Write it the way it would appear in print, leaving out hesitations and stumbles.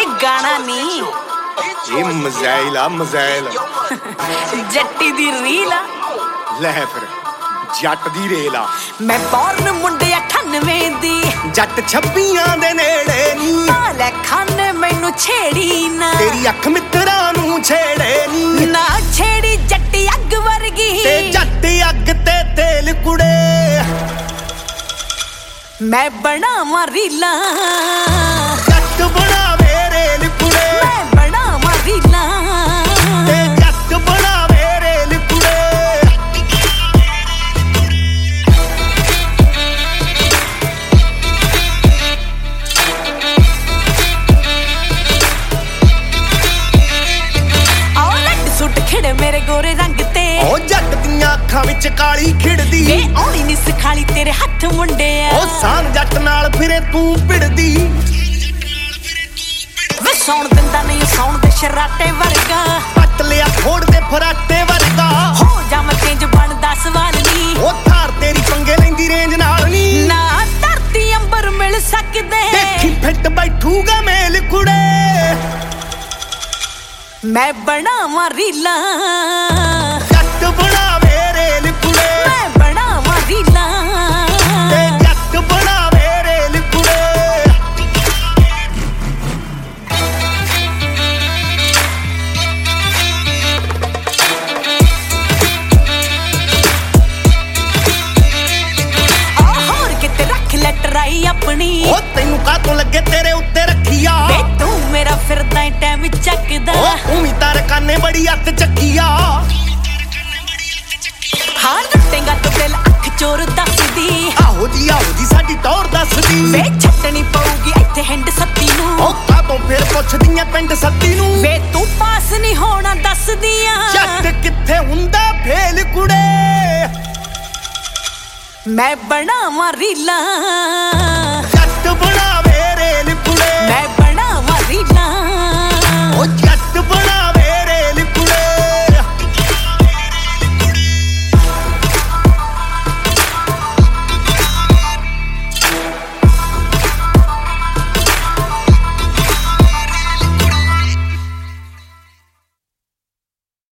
गाना नहीं ये मज़ैल आ मज़ैल जट्टी दी रील आ ਲੈ ਫਿਰ ਜੱਟ ਦੀ ਰੇਲ ਆ मैं बॉर्न मुंडे 98 दी ਜੱਟ 26 ਦੇ ਨੇੜੇ ਨੀ ले खाने मैनू छेड़ी ना ਤੇਰੀ ਅੱਖ ਮਿੱਤਰਾਂ ਨੂੰ ਛੇੜੇ ਨੀ ना छेड़ी जट्टी अग वर्गी ਤੇ ਜੱਟ ਅੱਗ ਤੇ ਤੇਲ ਕੁੜੇ मैं बनावा रीला ਜੱਟ ਬਣਾਵੇ ਰੇਲ ਕੁੜੇ मैं बनावा रीला ਤੇ ਜੱਟ ਬਣਾਵੇ ਰੇਲ ਕੁੜੇ खिड़े मेरे गोरे रंग ते ओ जट दियां अखां विच काली खिड़दी वे औणी नी सिखाली तेरे हथ मुंडे ओ सांग जट नाल फिरे तू पिड़दी वे सौण दिंदा नहीं सौण दे शराटे वर्गा पट लिया फोड़ दे फराटे वर्गा हो जा मैं चेंज बनदा सवाल नी ओ थार तेरी पंगे लैंदी रेंज नाल नी ना धरती अंबर मिल सकदे देखी फिट बैठूगा मेल कुड़े मैं बनावा रीला जट बनावे रेल कुड़े मैं बनावा रीला ते जट बनावे रेल कुड़े होर किते रख ले टराई अपनी ओ तैनू कातों लगे तेरे उत्ते रखिया वे तू मेरा फिरदा टाइम चकदा ओ उमी तार काने बड़ी हथ चकिया हाँ रटेगा तो दिल अख चोर दसदी आहो जी साडी टौर दसदी वे छटनी पऊगी इत्थे हिंड सत्ती नू ओ कातों फिर पुछदियां पिंड सत्ती नू वे तू पास नहीं होना दसदियां जट किथे हुंदा फेल कुड़े मैं बनावा रीला